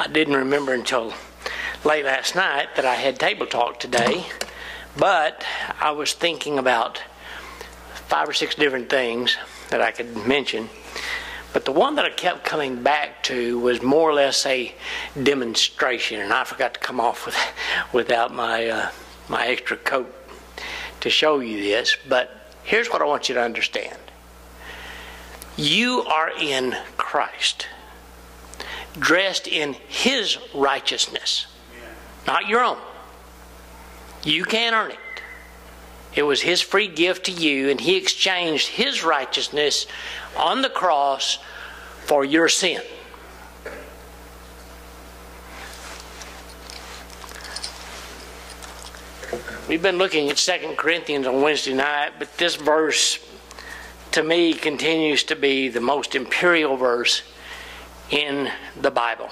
didn't remember until late last night that I had table talk today, but I was thinking about 5 or 6 different things that I could mention. But the one that I kept coming back to was more or less a demonstration, and I forgot to come off without my extra coat to show you this. But here's what I want you to understand. You are in Christ, dressed in His righteousness, not your own. You can't earn it. It was His free gift to you, and He exchanged His righteousness on the cross for your sin. We've been looking at 2 Corinthians on Wednesday night, but this verse, to me, continues to be the most imperial verse in the Bible.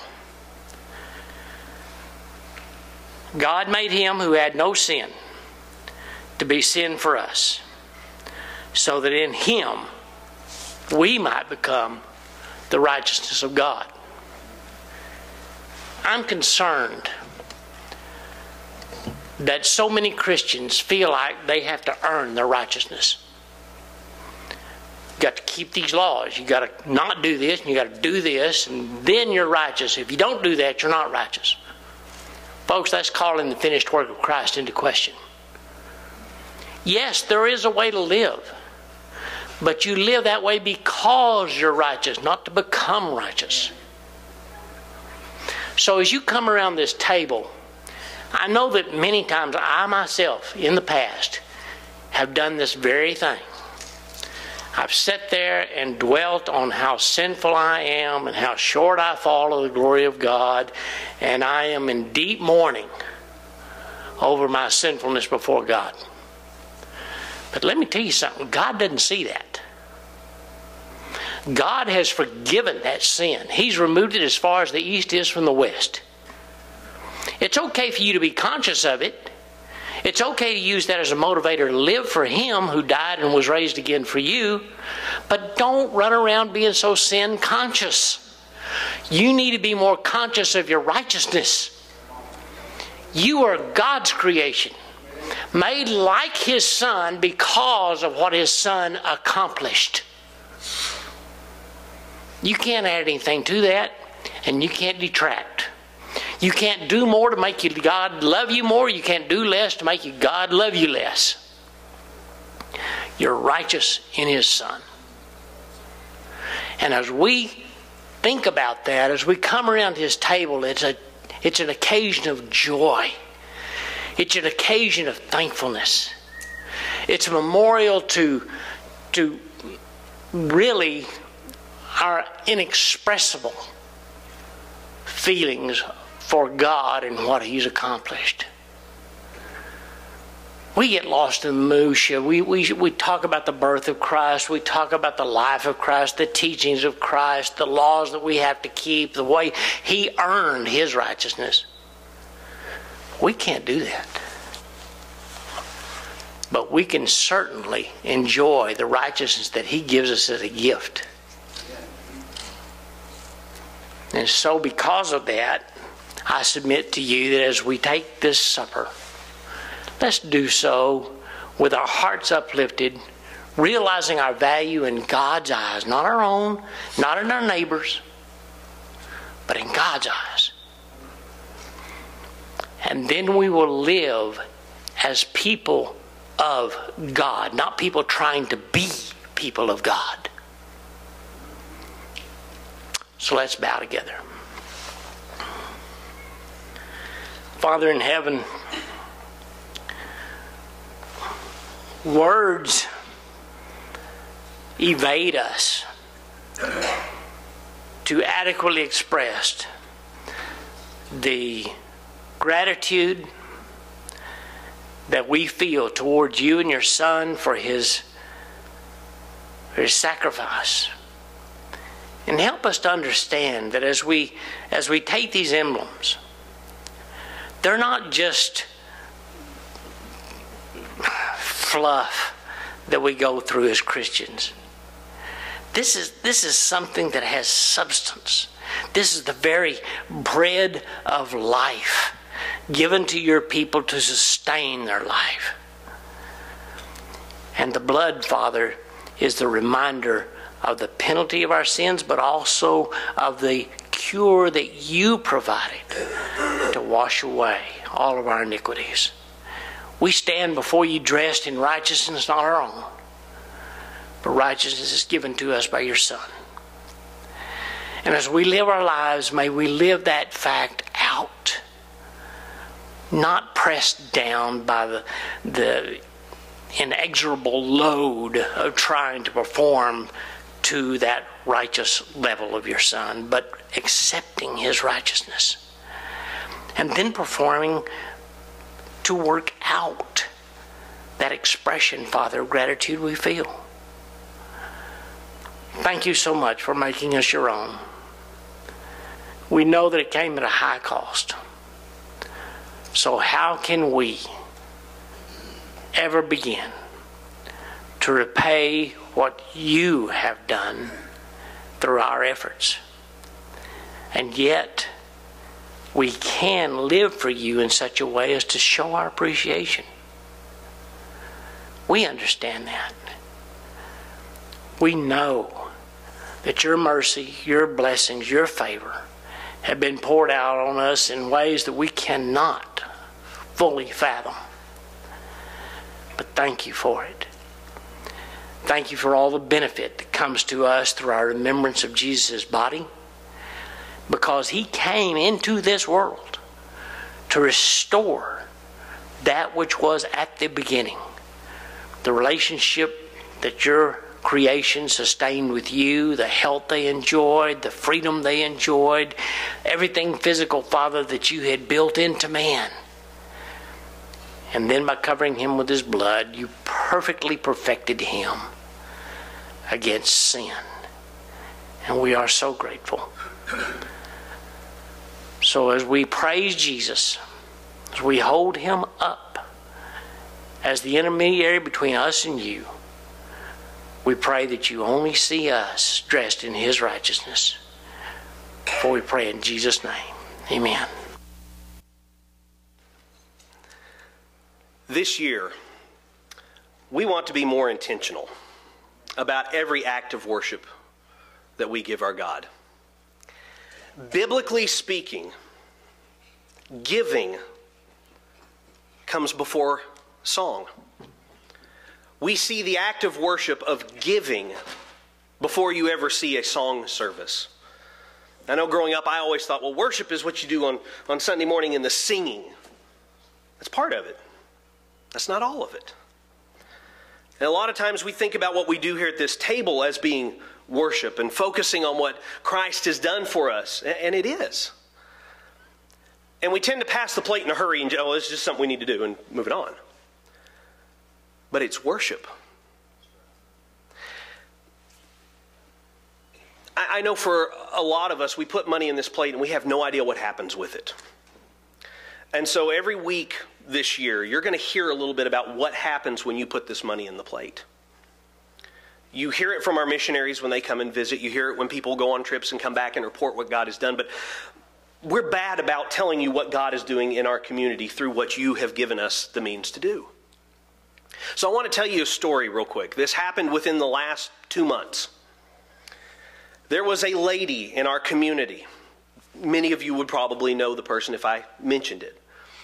God made Him who had no sin to be sin for us, so that in Him we might become the righteousness of God. I'm concerned that so many Christians feel like they have to earn their righteousness. You've got to keep these laws. You've got to not do this, and you've got to do this, and then you're righteous. If you don't do that, you're not righteous. Folks, that's calling the finished work of Christ into question. Yes, there is a way to live, but you live that way because you're righteous, not to become righteous. So as you come around this table, I know that many times I myself in the past have done this very thing. I've sat there and dwelt on how sinful I am and how short I fall of the glory of God, and I am in deep mourning over my sinfulness before God. But let me tell you something, God doesn't see that. God has forgiven that sin. He's removed it as far as the east is from the west. It's okay for you to be conscious of it. It's okay to use that as a motivator to live for Him who died and was raised again for you. But don't run around being so sin conscious. You need to be more conscious of your righteousness. You are God's creation, made like His Son because of what His Son accomplished. You can't add anything to that, and you can't detract. You can't do more to make God love you more. You can't do less to make God love you less. You're righteous in His Son. And as we think about that, as we come around His table, it's an occasion of joy. It's an occasion of thankfulness. It's a memorial to really our inexpressible feelings for God and what He's accomplished. We get lost in the minutiae. We talk about the birth of Christ. We talk about the life of Christ, the teachings of Christ, the laws that we have to keep, the way He earned His righteousness. We can't do that. But we can certainly enjoy the righteousness that He gives us as a gift. And so because of that, I submit to you that as we take this supper, let's do so with our hearts uplifted, realizing our value in God's eyes, not our own, not in our neighbors, but in God's eyes. And then we will live as people of God, not people trying to be people of God. So let's bow together. Father in heaven, words evade us to adequately express the gratitude that we feel towards you and your Son for his sacrifice. And help us to understand that as we take these emblems, they're not just fluff that we go through as Christians. This is something that has substance. This is the very bread of life given to your people to sustain their life. And the blood, Father, is the reminder of the penalty of our sins, but also of the cure that you provided to wash away all of our iniquities. We stand before you dressed in righteousness, not our own, but righteousness is given to us by your Son. And as we live our lives, may we live that fact out, not pressed down by the inexorable load of trying to perform to that righteous level of your Son, but accepting his righteousness. And then performing to work out that expression, Father, of gratitude we feel. Thank you so much for making us your own. We know that it came at a high cost. So how can we ever begin to repay what you have done through our efforts? And yet, we can live for you in such a way as to show our appreciation. We understand that. We know that your mercy, your blessings, your favor have been poured out on us in ways that we cannot fully fathom. But thank you for it. Thank you for all the benefit that comes to us through our remembrance of Jesus' body, because he came into this world to restore that which was at the beginning. The relationship that your creation sustained with you, the health they enjoyed, the freedom they enjoyed, everything physical, Father, that you had built into man. And then by covering him with his blood, you perfectly perfected him against sin. And we are so grateful. So as we praise Jesus, as we hold him up as the intermediary between us and you, we pray that you only see us dressed in his righteousness. For we pray in Jesus' name. Amen. This year, we want to be more intentional about every act of worship that we give our God. Biblically speaking, giving comes before song. We see the act of worship of giving before you ever see a song service. I know growing up I always thought, well, worship is what you do on Sunday morning in the singing. That's part of it. That's not all of it. And a lot of times we think about what we do here at this table as being worship and focusing on what Christ has done for us. And it is. And we tend to pass the plate in a hurry and, oh, it's just something we need to do and move it on. But it's worship. I know for a lot of us, we put money in this plate and we have no idea what happens with it. And so every week this year, you're going to hear a little bit about what happens when you put this money in the plate. You hear it from our missionaries when they come and visit. You hear it when people go on trips and come back and report what God has done. But we're bad about telling you what God is doing in our community through what you have given us the means to do. So I want to tell you a story real quick. This happened within the last 2 months. There was a lady in our community. Many of you would probably know the person if I mentioned it.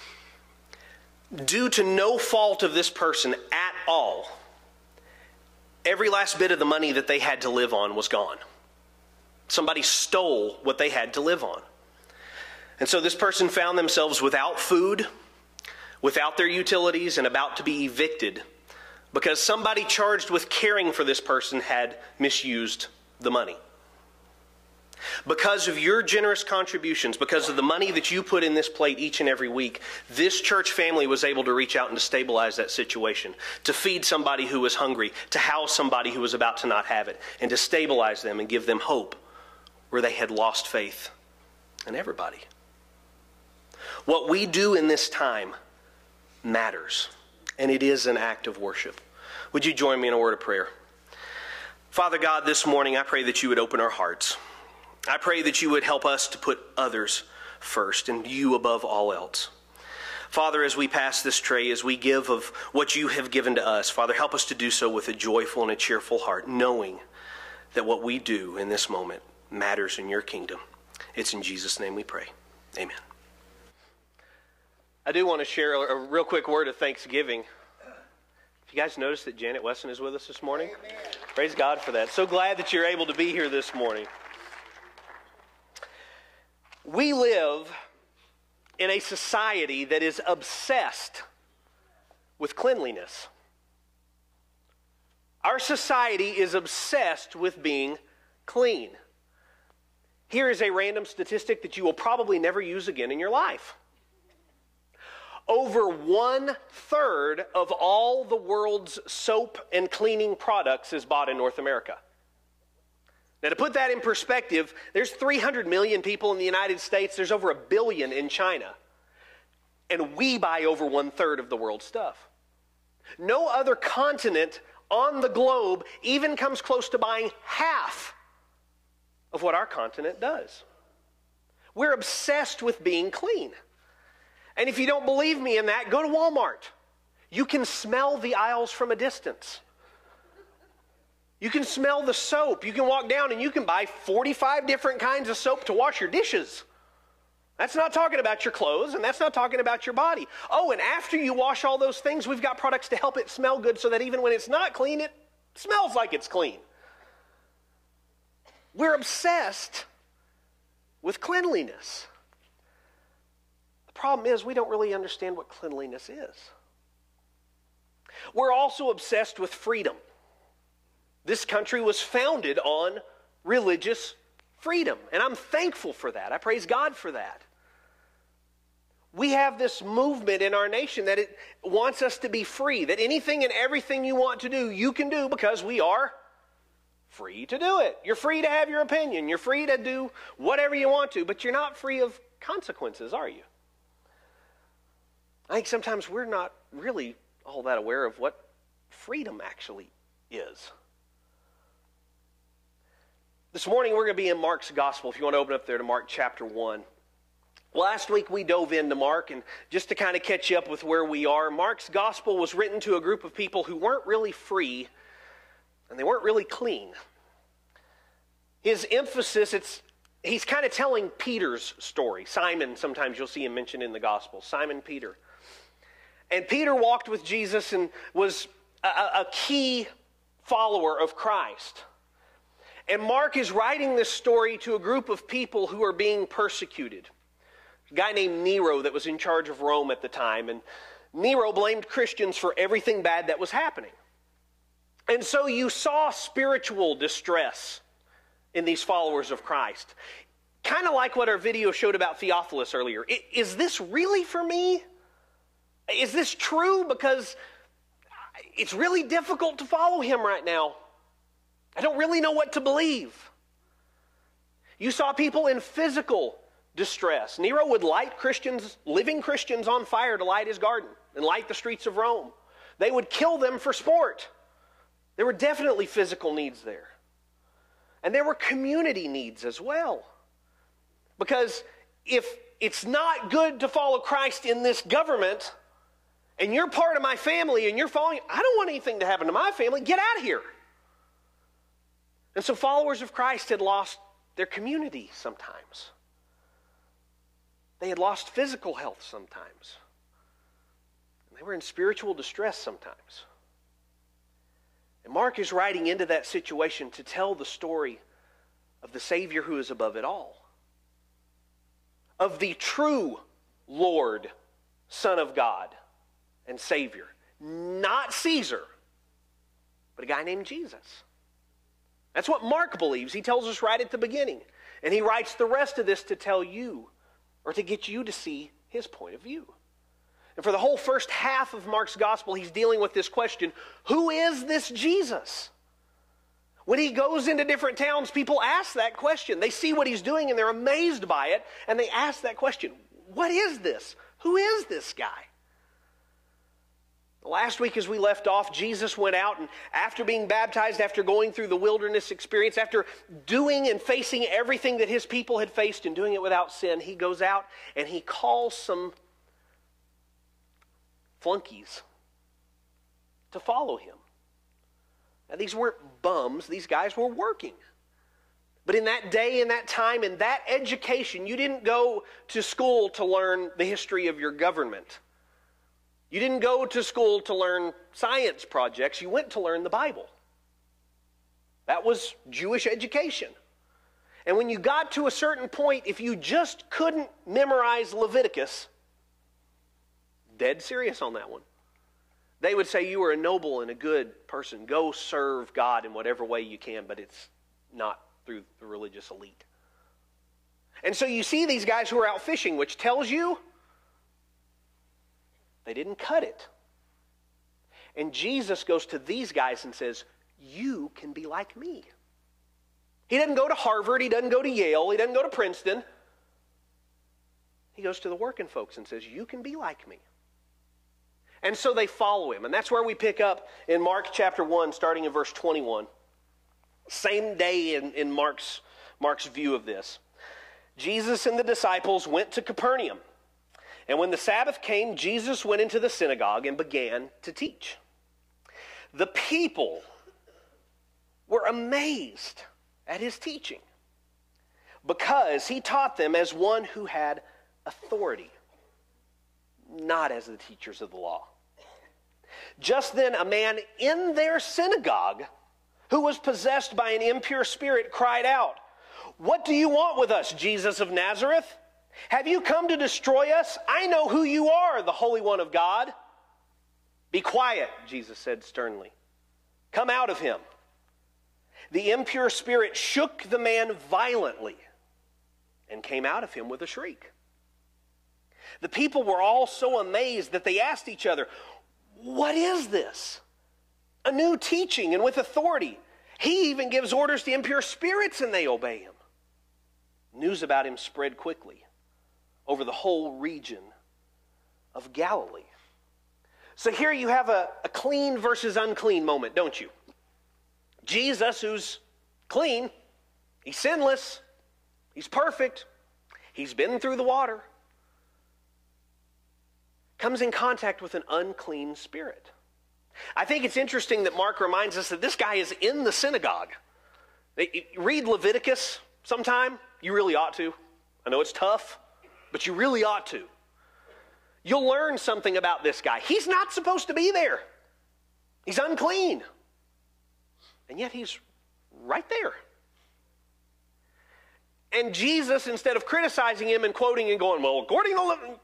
Due to no fault of this person at all, every last bit of the money that they had to live on was gone. Somebody stole what they had to live on. And so this person found themselves without food, without their utilities, and about to be evicted because somebody charged with caring for this person had misused the money. Because of your generous contributions, because of the money that you put in this plate each and every week, this church family was able to reach out and to stabilize that situation, to feed somebody who was hungry, to house somebody who was about to not have it, and to stabilize them and give them hope where they had lost faith in everybody. What we do in this time matters, and it is an act of worship. Would you join me in a word of prayer? Father God, this morning I pray that you would open our hearts. I pray that you would help us to put others first and you above all else. Father, as we pass this tray, as we give of what you have given to us, Father, help us to do so with a joyful and a cheerful heart, knowing that what we do in this moment matters in your kingdom. It's in Jesus' name we pray. Amen. I do want to share a real quick word of thanksgiving. You guys noticed that Janet Wesson is with us this morning? Amen. Praise God for that. So glad that you're able to be here this morning. We live in a society that is obsessed with cleanliness. Our society is obsessed with being clean. Here is a random statistic that you will probably never use again in your life. Over 1/3 of all the world's soap and cleaning products is bought in North America. Now, to put that in perspective, there's 300 million people in the United States. There's over 1 billion in China. And we buy over 1/3 of the world's stuff. No other continent on the globe even comes close to buying half of what our continent does. We're obsessed with being clean. And if you don't believe me in that, go to Walmart. You can smell the aisles from a distance. You can smell the soap. You can walk down and you can buy 45 different kinds of soap to wash your dishes. That's not talking about your clothes, and that's not talking about your body. Oh, and after you wash all those things, we've got products to help it smell good so that even when it's not clean, it smells like it's clean. We're obsessed with cleanliness. The problem is we don't really understand what cleanliness is. We're also obsessed with freedom. This country was founded on religious freedom, and I'm thankful for that. I praise God for that. We have this movement in our nation that it wants us to be free, that anything and everything you want to do, you can do because we are free to do it. You're free to have your opinion. You're free to do whatever you want to, but you're not free of consequences, are you? I think sometimes we're not really all that aware of what freedom actually is. This morning we're going to be in Mark's Gospel. If you want to open up there to Mark chapter 1. Last week we dove into Mark, and just to kind of catch you up with where we are, Mark's Gospel was written to a group of people who weren't really free and they weren't really clean. His emphasis, he's kind of telling Peter's story. Simon, sometimes you'll see him mentioned in the Gospel. Simon Peter. And Peter walked with Jesus and was a key follower of Christ. And Mark is writing this story to a group of people who are being persecuted. A guy named Nero that was in charge of Rome at the time. And Nero blamed Christians for everything bad that was happening. And so you saw spiritual distress in these followers of Christ. Kind of like what our video showed about Theophilus earlier. Is this really for me? Is this true? Because it's really difficult to follow him right now. I don't really know what to believe. You saw people in physical distress. Nero would light Christians, living Christians, on fire to light his garden and light the streets of Rome. They would kill them for sport. There were definitely physical needs there. And there were community needs as well. Because if it's not good to follow Christ in this government, and you're part of my family and you're following, I don't want anything to happen to my family. Get out of here. And so followers of Christ had lost their community sometimes. They had lost physical health sometimes. And they were in spiritual distress sometimes. And Mark is writing into that situation to tell the story of the Savior who is above it all. Of the true Lord, Son of God, and Savior. Not Caesar, but a guy named Jesus. That's what Mark believes. He tells us right at the beginning. And he writes the rest of this to tell you, or to get you to see his point of view. And for the whole first half of Mark's gospel, he's dealing with this question, who is this Jesus? When he goes into different towns, people ask that question. They see what he's doing and they're amazed by it, and they ask that question, what is this? Who is this guy? Last week as we left off, Jesus went out and after being baptized, after going through the wilderness experience, after doing and facing everything that his people had faced and doing it without sin, he goes out and he calls some flunkies to follow him. Now these weren't bums, these guys were working. But in that day, in that time, in that education, you didn't go to school to learn the history of your government. You didn't go to school to learn science projects. You went to learn the Bible. That was Jewish education. And when you got to a certain point, if you just couldn't memorize Leviticus, dead serious on that one, they would say you were a noble and a good person. Go serve God in whatever way you can, but it's not through the religious elite. And so you see these guys who are out fishing, which tells you they didn't cut it. And Jesus goes to these guys and says, you can be like me. He doesn't go to Harvard. He doesn't go to Yale. He doesn't go to Princeton. He goes to the working folks and says, you can be like me. And so they follow him. And that's where we pick up in Mark chapter 1, starting in verse 21. Same day in Mark's view of this. Jesus and the disciples went to Capernaum. And when the Sabbath came, Jesus went into the synagogue and began to teach. The people were amazed at his teaching because he taught them as one who had authority, not as the teachers of the law. Just then a man in their synagogue who was possessed by an impure spirit cried out, "What do you want with us, Jesus of Nazareth? Have you come to destroy us? I know who you are, the Holy One of God." "Be quiet," Jesus said sternly. "Come out of him." The impure spirit shook the man violently and came out of him with a shriek. The people were all so amazed that they asked each other, "What is this? A new teaching and with authority. He even gives orders to impure spirits and they obey him." News about him spread quickly over the whole region of Galilee. So here you have a clean versus unclean moment, don't you? Jesus, who's clean, he's sinless, he's perfect, he's been through the water, comes in contact with an unclean spirit. I think it's interesting that Mark reminds us that this guy is in the synagogue. Read Leviticus sometime. You really ought to. I know it's tough, but you really ought to. You'll learn something about this guy. He's not supposed to be there. He's unclean. And yet he's right there. And Jesus, instead of criticizing him and quoting and going, "Well, according to..."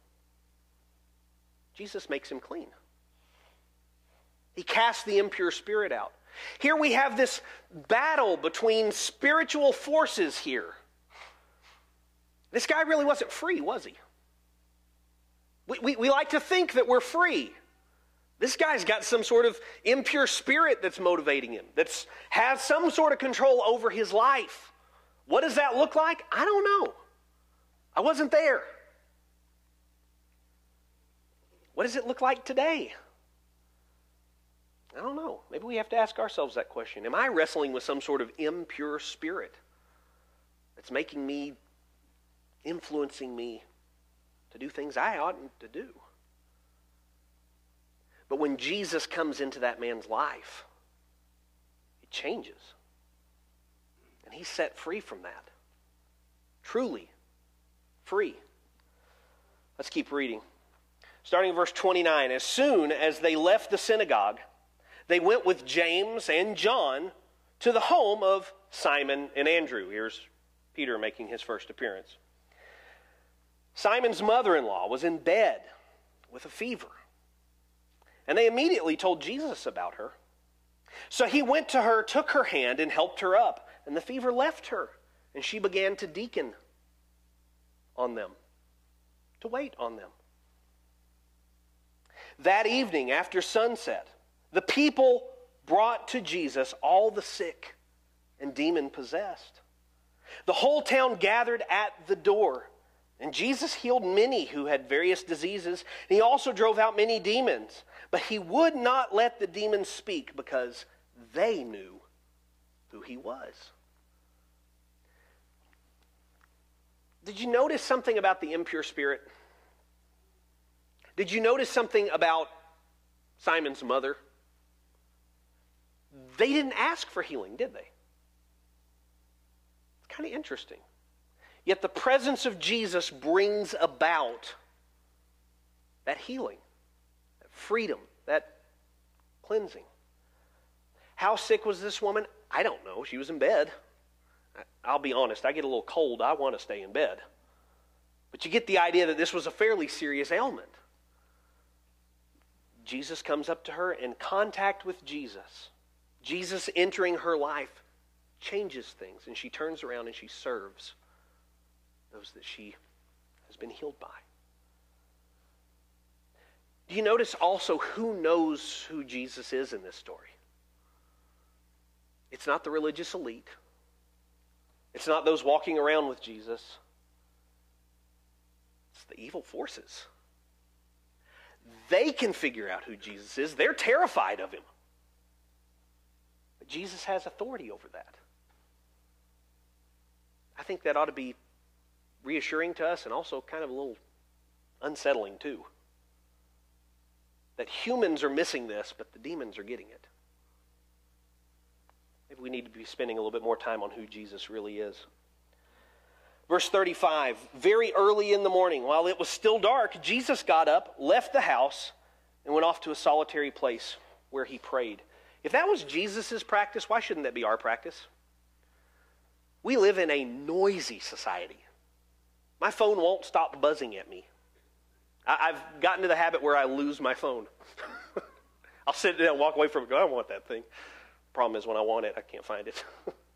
Jesus makes him clean. He casts the impure spirit out. Here we have this battle between spiritual forces here. This guy really wasn't free, was he? We like to think that we're free. This guy's got some sort of impure spirit that's motivating him, that has some sort of control over his life. What does that look like? I don't know. I wasn't there. What does it look like today? I don't know. Maybe we have to ask ourselves that question. Am I wrestling with some sort of impure spirit that's making me, influencing me to do things I oughtn't to do? But when Jesus comes into that man's life, it changes. And he's set free from that. Truly free. Let's keep reading. Starting in verse 29, as soon as they left the synagogue, they went with James and John to the home of Simon and Andrew. Here's Peter making his first appearance. Simon's mother-in-law was in bed with a fever, and they immediately told Jesus about her. So he went to her, took her hand, and helped her up, and the fever left her, and she began to deacon on them, to wait on them. That evening, after sunset, the people brought to Jesus all the sick and demon-possessed. The whole town gathered at the door, And Jesus healed many who had various diseases, and he also drove out many demons. But he would not let the demons speak because they knew who he was. Did you notice something about the impure spirit? Did you notice something about Simon's mother? They didn't ask for healing, did they? It's kind of interesting. Yet the presence of Jesus brings about that healing, that freedom, that cleansing. How sick was this woman? I don't know. She was in bed. I'll be honest, I get a little cold. I want to stay in bed. But you get the idea that this was a fairly serious ailment. Jesus comes up to her, and contact with Jesus, Jesus entering her life, changes things. And she turns around and she serves those that she has been healed by. Do you notice also who knows who Jesus is in this story? It's not the religious elite. It's not those walking around with Jesus. It's the evil forces. They can figure out who Jesus is. They're terrified of him. But Jesus has authority over that. I think that ought to be reassuring to us and also kind of a little unsettling too. That humans are missing this, but the demons are getting it. Maybe we need to be spending a little bit more time on who Jesus really is. Verse 35, very early in the morning, while it was still dark, Jesus got up, left the house, and went off to a solitary place where he prayed. If that was Jesus' practice, why shouldn't that be our practice? We live in a noisy society. My phone won't stop buzzing at me. I've gotten to the habit where I lose my phone. I'll sit down and walk away from it and go, I don't want that thing. Problem is when I want it, I can't find it.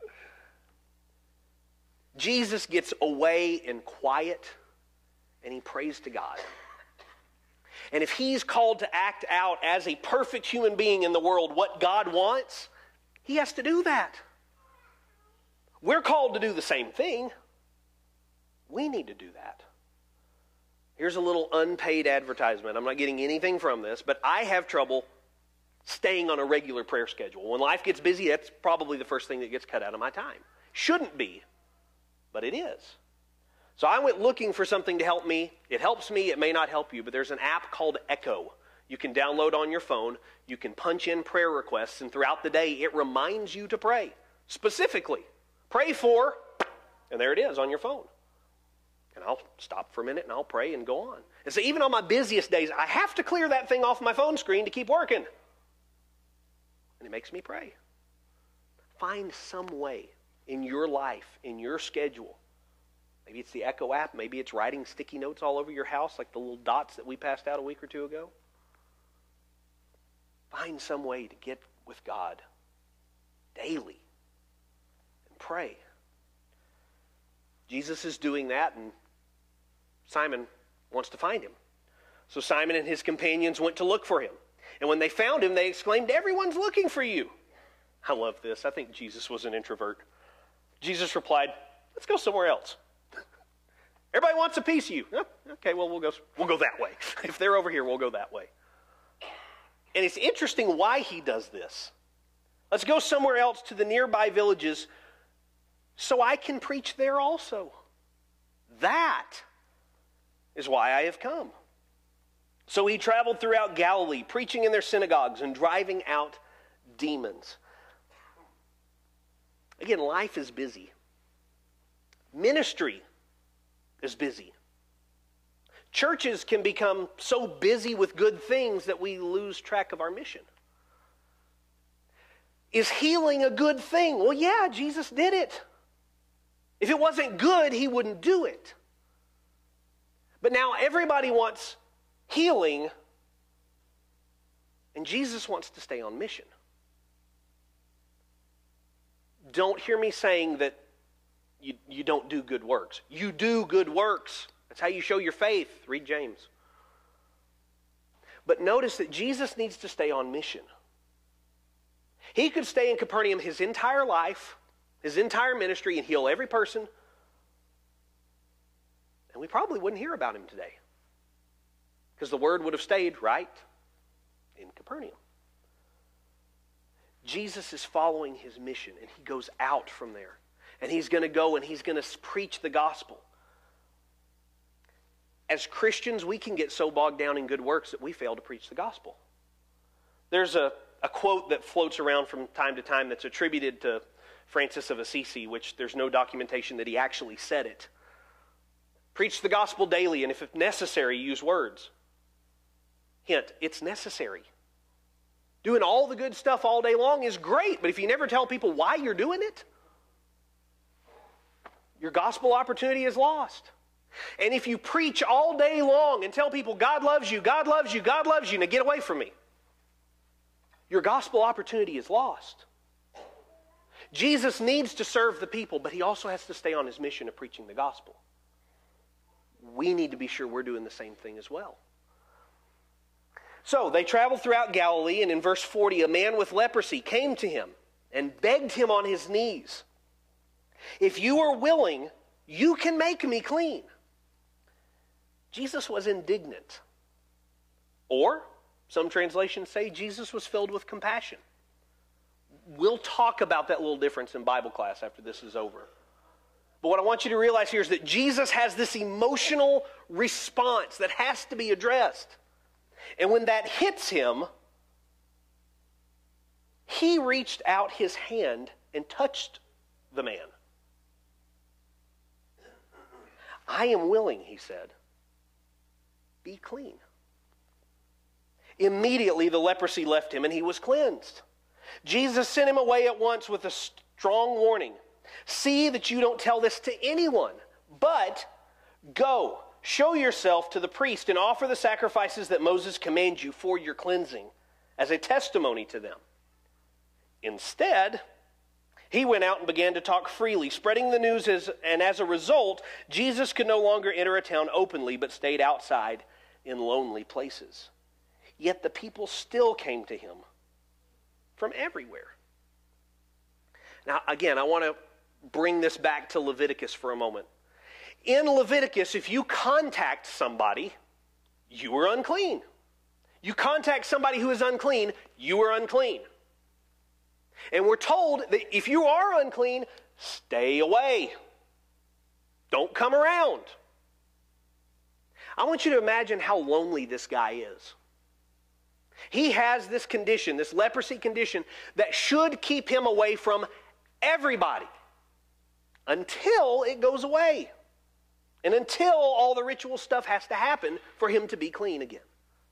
Jesus gets away in quiet and he prays to God. And if he's called to act out as a perfect human being in the world what God wants, he has to do that. We're called to do the same thing. We need to do that. Here's a little unpaid advertisement. I'm not getting anything from this, but I have trouble staying on a regular prayer schedule. When life gets busy, that's probably the first thing that gets cut out of my time. Shouldn't be, but it is. So I went looking for something to help me. It helps me. It may not help you, but there's an app called Echo. You can download on your phone. You can punch in prayer requests, and throughout the day, it reminds you to pray. Specifically, pray for, and there it is on your phone. And I'll stop for a minute and I'll pray and go on. And so even on my busiest days, I have to clear that thing off my phone screen to keep working. And it makes me pray. Find some way in your life, in your schedule. Maybe it's the Echo app. Maybe it's writing sticky notes all over your house like the little dots that we passed out a week or two ago. Find some way to get with God daily and pray. Jesus is doing that, and Simon wants to find him. So Simon and his companions went to look for him. And when they found him, they exclaimed, "Everyone's looking for you." I love this. I think Jesus was an introvert. Jesus replied, "Let's go somewhere else. Everybody wants a piece of you." Oh, okay, well, we'll go that way. If they're over here, we'll go that way. And it's interesting why he does this. Let's go somewhere else to the nearby villages so I can preach there also. That is why I have come. So he traveled throughout Galilee, preaching in their synagogues and driving out demons. Again, life is busy. Ministry is busy. Churches can become so busy with good things that we lose track of our mission. Is healing a good thing? Well, yeah, Jesus did it. If it wasn't good, he wouldn't do it. But now everybody wants healing, and Jesus wants to stay on mission. Don't hear me saying that you don't do good works. You do good works. That's how you show your faith. Read James. But notice that Jesus needs to stay on mission. He could stay in Capernaum his entire life, his entire ministry, and heal every person. And And we probably wouldn't hear about him today. Because the word would have stayed right in Capernaum. Jesus is following his mission, and he goes out from there. And he's going to go and he's going to preach the gospel. As Christians, we can get so bogged down in good works that we fail to preach the gospel. There's a quote that floats around from time to time that's attributed to Francis of Assisi, which there's no documentation that he actually said it. Preach the gospel daily, and if necessary, use words. Hint, it's necessary. Doing all the good stuff all day long is great, but if you never tell people why you're doing it, your gospel opportunity is lost. And if you preach all day long and tell people, God loves you, God loves you, God loves you, now get away from me, your gospel opportunity is lost. Jesus needs to serve the people, but he also has to stay on his mission of preaching the gospel. We need to be sure we're doing the same thing as well. So they traveled throughout Galilee, and in verse 40, a man with leprosy came to him and begged him on his knees, "If you are willing, you can make me clean." Jesus was indignant. Or, some translations say Jesus was filled with compassion. We'll talk about that little difference in Bible class after this is over. But what I want you to realize here is that Jesus has this emotional response that has to be addressed. And when that hits him, he reached out his hand and touched the man. "I am willing," he said. "Be clean." Immediately the leprosy left him and he was cleansed. Jesus sent him away at once with a strong warning. "See that you don't tell this to anyone, but go, show yourself to the priest and offer the sacrifices that Moses commands you for your cleansing as a testimony to them." Instead, he went out and began to talk freely, spreading the news, and as a result, Jesus could no longer enter a town openly, but stayed outside in lonely places. Yet the people still came to him from everywhere. Now, again, I want to bring this back to Leviticus for a moment. In Leviticus, if you contact somebody, you are unclean. You contact somebody who is unclean, you are unclean. And we're told that if you are unclean, stay away. Don't come around. I want you to imagine how lonely this guy is. He has this condition, this leprosy condition, that should keep him away from everybody until it goes away. And until all the ritual stuff has to happen for him to be clean again.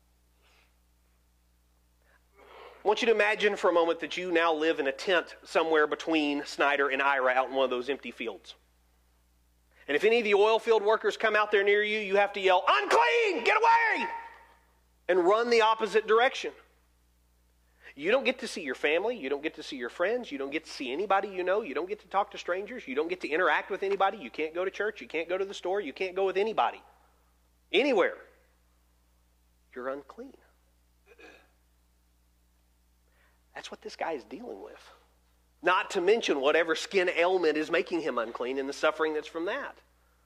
I want you to imagine for a moment that you now live in a tent somewhere between Snyder and Ira out in one of those empty fields. And if any of the oil field workers come out there near you, you have to yell, "Unclean! Get away!" and run the opposite direction. You don't get to see your family. You don't get to see your friends. You don't get to see anybody you know. You don't get to talk to strangers. You don't get to interact with anybody. You can't go to church. You can't go to the store. You can't go with anybody. Anywhere. You're unclean. That's what this guy is dealing with. Not to mention whatever skin ailment is making him unclean and the suffering that's from that.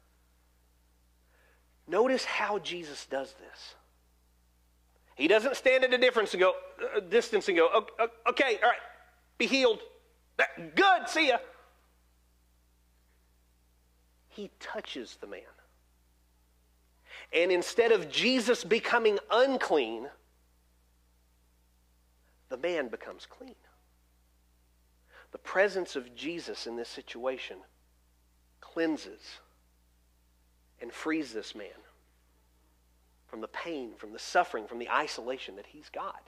Notice how Jesus does this. He doesn't stand at a distance and go, "Okay, all right, be healed. Good, see ya." He touches the man. And instead of Jesus becoming unclean, the man becomes clean. The presence of Jesus in this situation cleanses and frees this man from the pain, from the suffering, from the isolation that he's got.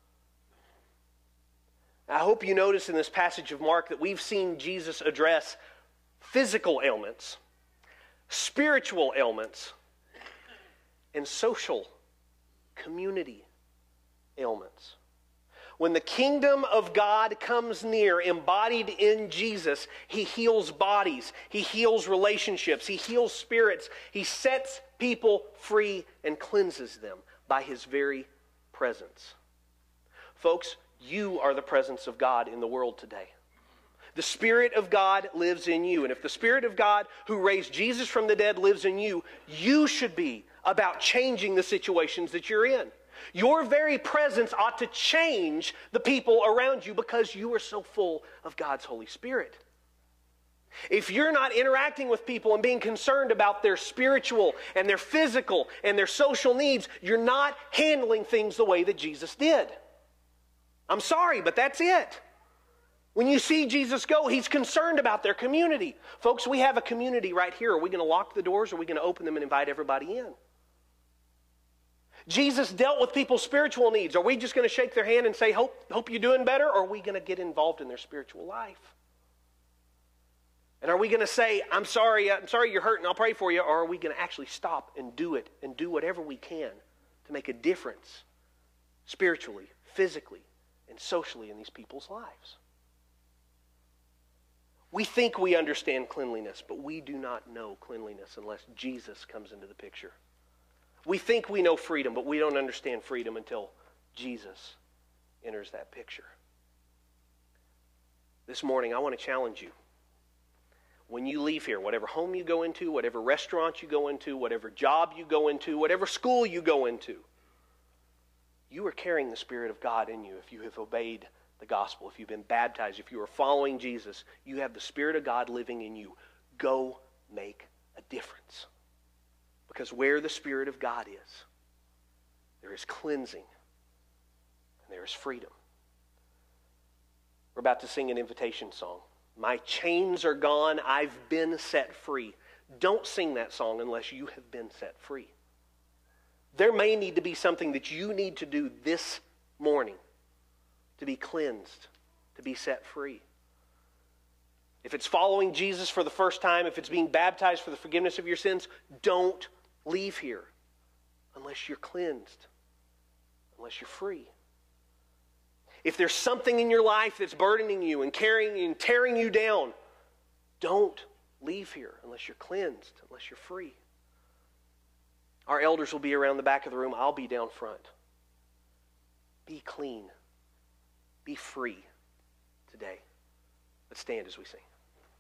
I hope you notice in this passage of Mark that we've seen Jesus address physical ailments, spiritual ailments, and social community ailments. When the kingdom of God comes near, embodied in Jesus, he heals bodies, he heals relationships, he heals spirits, he sets people free and cleanses them by his very presence. Folks, you are the presence of God in the world today. The Spirit of God lives in you. And if the Spirit of God who raised Jesus from the dead lives in you, you should be about changing the situations that you're in. Your very presence ought to change the people around you because you are so full of God's Holy Spirit. If you're not interacting with people and being concerned about their spiritual and their physical and their social needs, you're not handling things the way that Jesus did. I'm sorry, but that's it. When you see Jesus go, he's concerned about their community. Folks, we have a community right here. Are we going to lock the doors or are we going to open them and invite everybody in? Jesus dealt with people's spiritual needs. Are we just going to shake their hand and say, hope you're doing better? Or are we going to get involved in their spiritual life? And are we going to say, I'm sorry you're hurting, I'll pray for you? Or are we going to actually stop and do it and do whatever we can to make a difference spiritually, physically, and socially in these people's lives? We think we understand cleanliness, but we do not know cleanliness unless Jesus comes into the picture. We think we know freedom, but we don't understand freedom until Jesus enters that picture. This morning, I want to challenge you. When you leave here, whatever home you go into, whatever restaurant you go into, whatever job you go into, whatever school you go into, you are carrying the Spirit of God in you if you have obeyed the gospel, if you've been baptized, if you are following Jesus, you have the Spirit of God living in you. Go make a difference. Because where the Spirit of God is, there is cleansing and there is freedom. We're about to sing an invitation song. My chains are gone, I've been set free. Don't sing that song unless you have been set free. There may need to be something that you need to do this morning to be cleansed, to be set free. If it's following Jesus for the first time, if it's being baptized for the forgiveness of your sins, don't leave here unless you're cleansed, unless you're free. If there's something in your life that's burdening you and carrying you and tearing you down, don't leave here unless you're cleansed, unless you're free. Our elders will be around the back of the room. I'll be down front. Be clean. Be free today. Let's stand as we sing.